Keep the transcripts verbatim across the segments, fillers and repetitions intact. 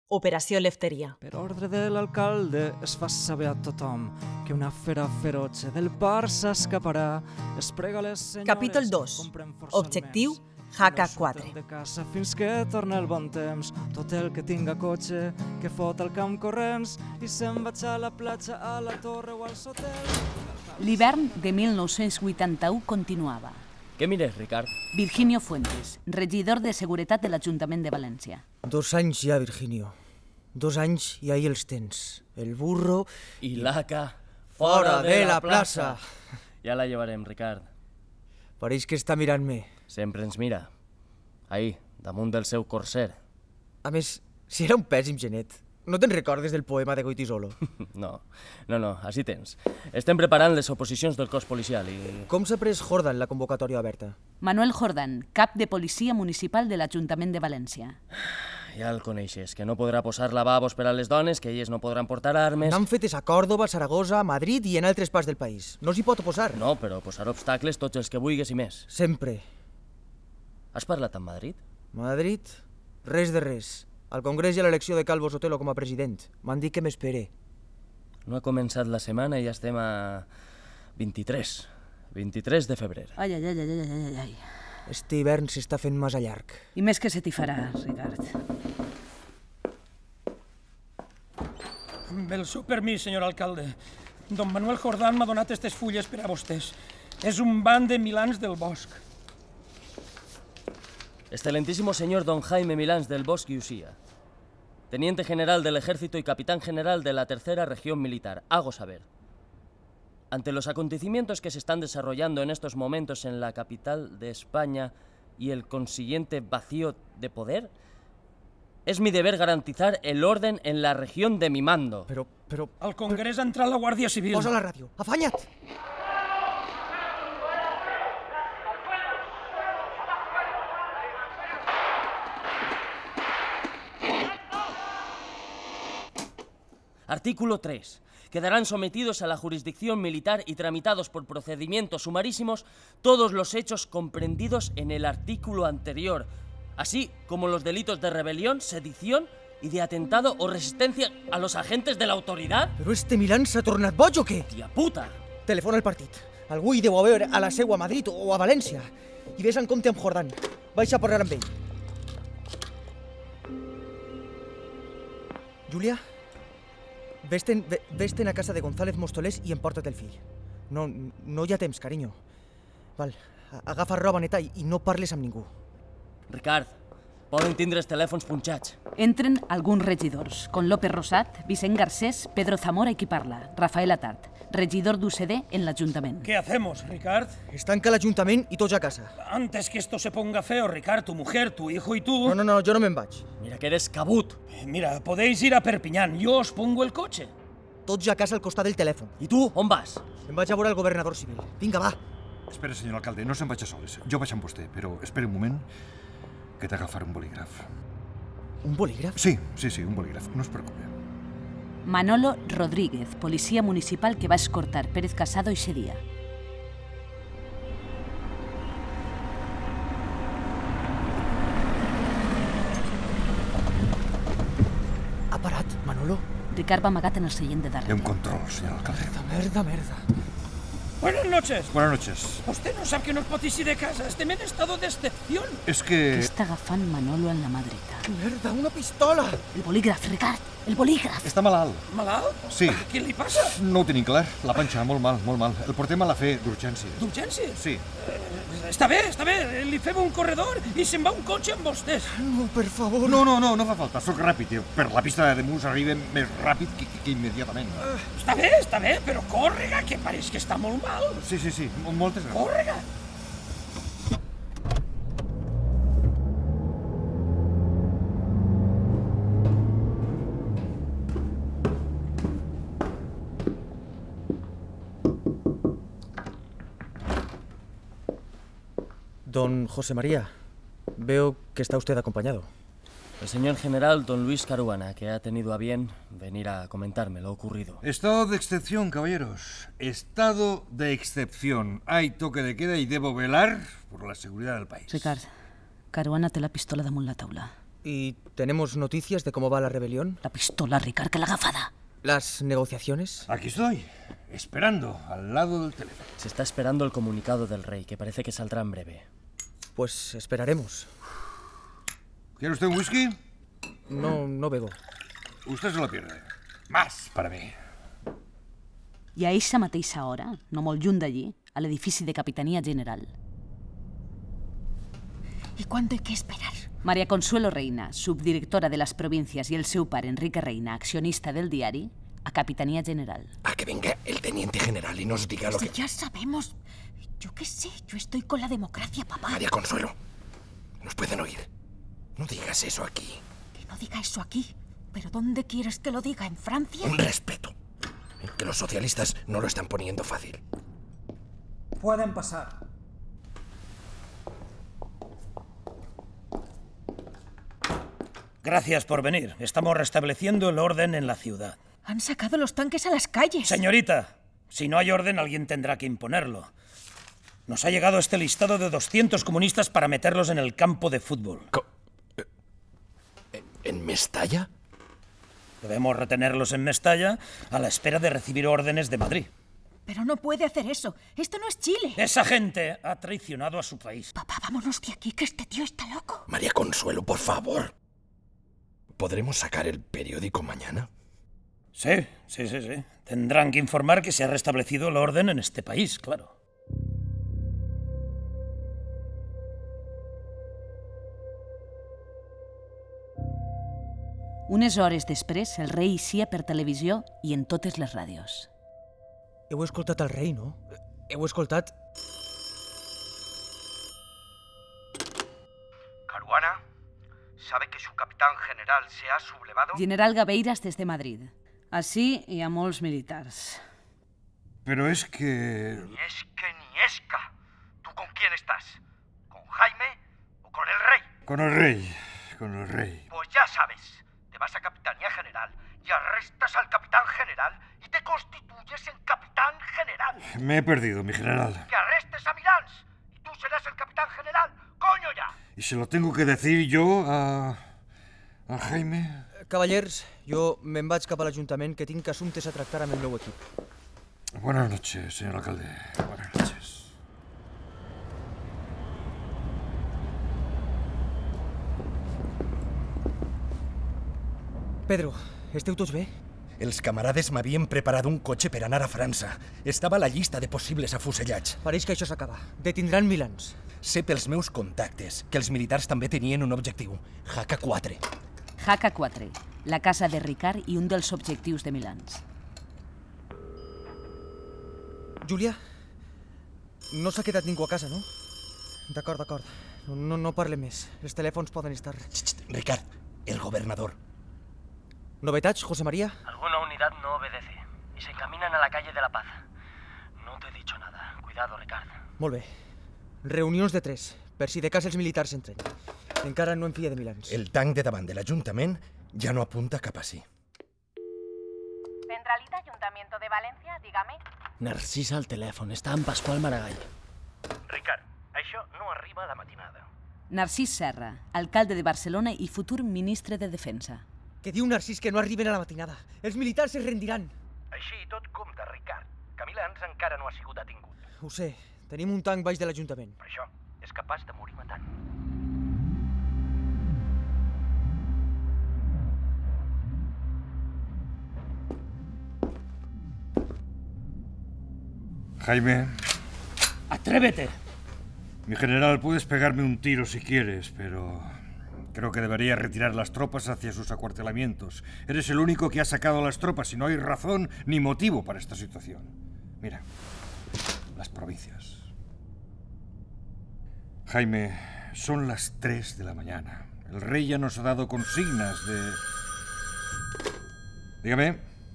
Operació Lefteria. Per ordre de l'alcalde es fa saber a tothom que una fera feroce del bar s'escaparà. Es prega les senyores... Capítol dos. Objectiu H K quatre. De casa fins que torna el bon temps. Tot el que tinga cotxe, que fot al camp corrents i se'n vaig a la platja, a la torre o als hotels. L'hivern de mil nou-cents vuitanta-u continuava. Què mires, Ricard? Virginio Fuentes, regidor de Seguretat de l'Ajuntament de València. Dos anys ja, Virginio. Dos anys i ahí els tens. El burro... I l'Aca fora de la plaça. Ja la llevarem, Ricard. Pareix que està mirant-me. Sempre ens mira. Ahí, damunt del seu corser. A més, si era un pèssim genet. No te'n recordes del poema de Goitisolo? No, no, no, així tens. Estem preparant les oposicions del cos policial i... Com s'ha pres Jordan la convocatòria oberta? Manuel Jordan, cap de policia municipal de l'Ajuntament de València. Ja el coneixes, que no podrà posar lavabos per a les dones, que elles no podran portar armes... N'han fetes a Còrdoba, Saragossa, Madrid i en altres parts del país. No s'hi pot oposar. No, però posar obstacles tots els que vulguis i més. Sempre. Has parlat amb Madrid? Madrid? Res de res. Al Congrés hi ha l'elecció de Calvo Sotelo com a president. M'han dit que m'espere. No ha començat la setmana i ja estem a... vint-i-tres. vint-i-tres de febrer. Ai, ai, ai, ai, ai, ai, ai. Este hivern s'està fent massa llarg. I més que se t'hi farà, Ricard. Amb el seu permís, senyor alcalde. Don Manuel Jordán m'ha donat aquestes fulles per a vostès. És un ban de Milans del Bosc. Excelentísimo señor don Jaime Milans del Bosque y Usía, teniente general del Ejército y capitán general de la Tercera Región Militar, hago saber. Ante los acontecimientos que se están desarrollando en estos momentos en la capital de España y el consiguiente vacío de poder, es mi deber garantizar el orden en la región de mi mando. Però, però... Al Congrés ha entrat la Guàrdia Civil. Posa la ràdio. Afanya't! Artículo tres. Quedarán sometidos a la jurisdicción militar y tramitados por procedimientos sumarísimos todos los hechos comprendidos en el artículo anterior, así como los delitos de rebelión, sedición y de atentado o resistencia a los agentes de la autoridad. Però este Milán s'ha tornat boig o què? Tia puta! Telefona al partit. Algú hi deu haver a la seu a Madrid o a València. I ves en compte amb Jordán. Vaig a parlar amb ell. Júlia? Ves-te'n ves a casa de González Mostolés i emporta't el fill. No, no hi ha temps, carinyo. Val, agafa roba neta i no parles amb ningú. Ricard, poden tindre els telèfons punxats. Entren alguns regidors, con López Rosat, Vicent Garcés, Pedro Zamora i qui parla, Rafael Atart, regidor d'U C D en l'Ajuntament. ¿Qué hacemos, Ricard? Es tanca l'Ajuntament i tots a casa. Antes que esto se ponga feo, Ricard, tu mujer, tu hijo y tú... No, no, no, jo no me'n vaig. Mira que eres cabut. Mira, podéis ir a Perpiñán, yo os pongo el coche. Tots a casa al costat del telèfon. I tu, on vas? Em vaig a veure el governador civil. Vinga, va. Espera, senyor alcalde, no se'n vaig a soles. Jo vaig amb vostè, però espera un moment que t'agafaré un bolígraf. Un bolígraf? Sí, sí, sí, un bolígraf, no es preocupe. Manolo Rodríguez, policia municipal que va escortar Pérez Casado ese dia. Ha parat, Manolo? Ricard va amagat en el seient de Té darrere. un control, senyor alcalde. Merda, merda, merda. Buenas noches. Buenas noches. Usted no sabe que no es pot eixir de casa. Estem en estado de excepción. És Què que... està agafant Manolo en la mà dreta? Merda, una pistola! El bolígraf, Ricard, el bolígraf! Està malalt. Malalt? Sí. Què li passa? No ho tenim clar. La panxa, molt mal, molt mal. El portem a la fe d'urgència. D'urgència? Sí. Està bé, està bé. Li fem un corredor i se'n va un cotxe amb vostès. No, per favor. No, no, no, no fa falta. Soc ràpid. eh. Per la pista de Mus arribem més ràpid que, que, que immediatament. Està bé, està bé, però córrega, que pareix que està molt mal. Sí, sí, sí. Moltes gràcies. Córrega. Don José María, veo que está usted acompañado. El señor general don Luis Caruana, que ha tenido a bien venir a comentarme lo ocurrido. Estado de excepción, caballeros. Estado de excepción. Hay toque de queda y debo velar por la seguridad del país. Ricard, Caruana té la pistola damunt la taula. ¿Y tenemos noticias de cómo va la rebelión? La pistola, Ricard, que la agafada. ¿Las negociaciones? Aquí estoy, esperando, al lado del teléfono. Se está esperando el comunicado del rey, que parece que saldrá en breve. Pues esperaremos. ¿Quiere usted un whisky? No, no bebo. Usted se lo pierde. Más para mí. I a eixa mateixa hora, no molt lluny d'allí, a l'edifici de Capitania General. ¿Y cuándo hay que esperar? María Consuelo Reina, subdirectora de las provincias, y el seu pare, Enrique Reina, accionista del diari, a Capitanía General. A que venga el teniente general y nos diga lo Si que... ya sabemos. Yo qué sé, yo estoy con la democracia, papá. María Consuelo, nos pueden oír. No digas eso aquí. Que no diga eso aquí. ¿Pero dónde quieres que lo diga? ¿En Francia? Un respeto. Que los socialistas no lo están poniendo fácil. Pueden pasar. Gracias por venir. Estamos restableciendo el orden en la ciudad. Han sacado los tanques a las calles. Señorita, si no hay orden, alguien tendrá que imponerlo. Nos ha llegado este listado de doscientos comunistas para meterlos en el campo de fútbol. Co- ¿En Mestalla? Debemos retenerlos en Mestalla a la espera de recibir órdenes de Madrid. Pero no puede hacer eso. Esto no es Chile. Esa gente ha traicionado a su país. Papá, vámonos de aquí, que este tío está loco. María Consuelo, por favor. ¿Podremos sacar el periódico mañana? Sí, sí, sí, sí. Tendrán que informar que se ha restablecido el orden en este país, claro. Unes hores després, el rei eixia per televisió i en totes les ràdios. Heu escoltat el rei, no? Heu escoltat... Caruana, ¿sabe que su capitán general se ha sublevado? General Gabeiras des de Madrid. Així hi ha molts militars. Pero es que... Ni es que ni esca. ¿Tú con quién estás? ¿Con Jaime o con el rey? Con el rey, con el rey. Pues ya sabes. Te vas a Capitanía General y arrestas al capitán general y te constituyes en capitán general. Me he perdido, mi general. Que arrestes a Milans y tú serás el capitán general. ¡Coño ya! ¿Y se lo tengo que decir yo a... a Jaime? Cavallers, jo me'n vaig cap a l'Ajuntament, que tinc assumptes a tractar amb el meu equip. Buenas noches, señor alcalde. Buenas noches. Pedro, esteu tots bé? Els camarades m'havien preparat un cotxe per anar a França. Estava a la llista de possibles afusellats. Pareix que això s'acaba. Detindran Milans. Sé pels meus contactes que els militars també tenien un objectiu, H K quatre. H K quatre, la casa de Ricard i un dels objectius de Milans. Júlia, no s'ha quedat ningú a casa, no? D'acord, d'acord. No, no, no parlem més. Els telèfons poden estar... Xt, Ricard, el gobernador. ¿Novedades, José María? Alguna unidad no obedece y se encaminan a la calle de la Paz. No te he dicho nada. Cuidado, Ricard. Molt bé. Reunions de tres, per si de cas els militars entren. Encara no em fia de Milans. El tanc de davant de l'Ajuntament ja no apunta cap ací. Centralita Ayuntamiento de Valencia, dígame. Narcisa al telèfon. Està en Pasqual Maragall. Ricard, això no arriba a la matinada. Narcís Serra, alcalde de Barcelona i futur ministre de Defensa. Que diu Narcís que no arriben a la matinada. Els militars es rendiran. Així i tot compte, Ricard, que Milans encara no ha sigut detingut. Ho sé. Tenim un tanc baix de l'Ajuntament. Per això, és capaç de morir matant. Jaime, ¡Atrévete! mi general, puedes pegarme un tiro si quieres, pero... creo que debería retirar las tropas hacia sus acuartelamientos. Eres el único que ha sacado a las tropas y no hay razón ni motivo para esta situación. Mira, las provincias. Jaime, son las tres de la mañana. El rey ya nos ha dado consignas de... Dígame.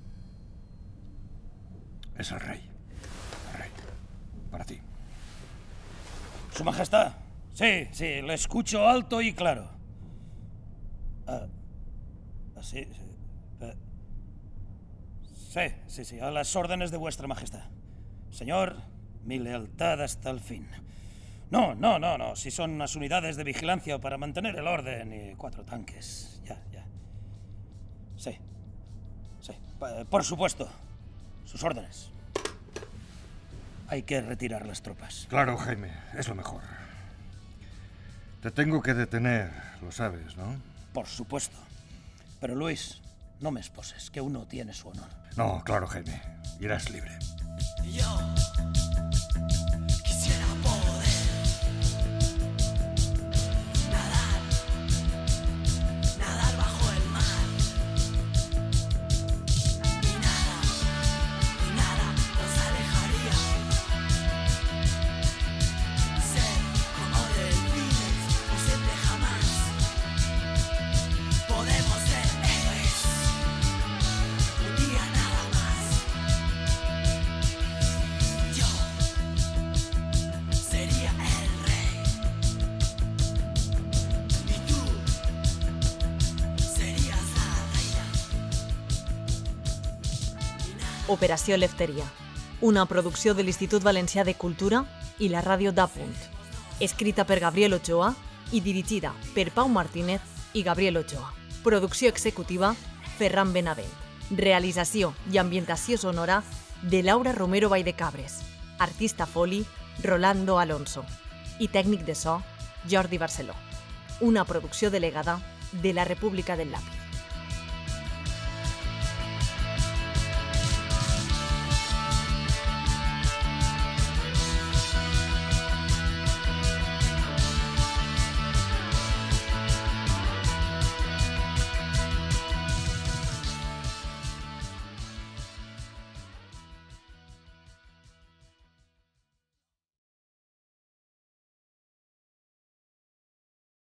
Es el rey. El rey. Para ti. Su Majestad. Sí, sí, le escucho alto y claro. Ah, sí, sí. Eh, sí, sí, sí, a las órdenes de vuestra majestad. Señor, mi lealtad hasta el fin. No, no, no, no. Si son unas unidades de vigilancia para mantener el orden y cuatro tanques. Ya, ya. Sí. Sí. Por supuesto. Sus órdenes. Hay que retirar las tropas. Claro, Jaime. Es lo mejor. Te tengo que detener, lo sabes, ¿no? Por supuesto. Pero Luis, no me esposes, que uno tiene su honor. No, claro, Jaime. Irás libre. Yo quisiera poder nadar, nadar bajo el mar. Y nada, y nada nos alejaría. Ser como delfines, no siempre jamás. Podemos ser héroes, un día nada más. Yo sería el rey y tú serías la reina. Operació Lefteria, una producció de l'Institut Valencià de Cultura i la ràdio d'Apunt. Escrita per Gabriel Ochoa i dirigida per Pau Martínez i Gabriel Ochoa. Producció executiva, Ferran Benavent. Realització i ambientació sonora de Laura Romero Valldecabres. Artista foli, Rolando Alonso. I tècnic de so, Jordi Barceló. Una producció delegada de la República del Lápiz.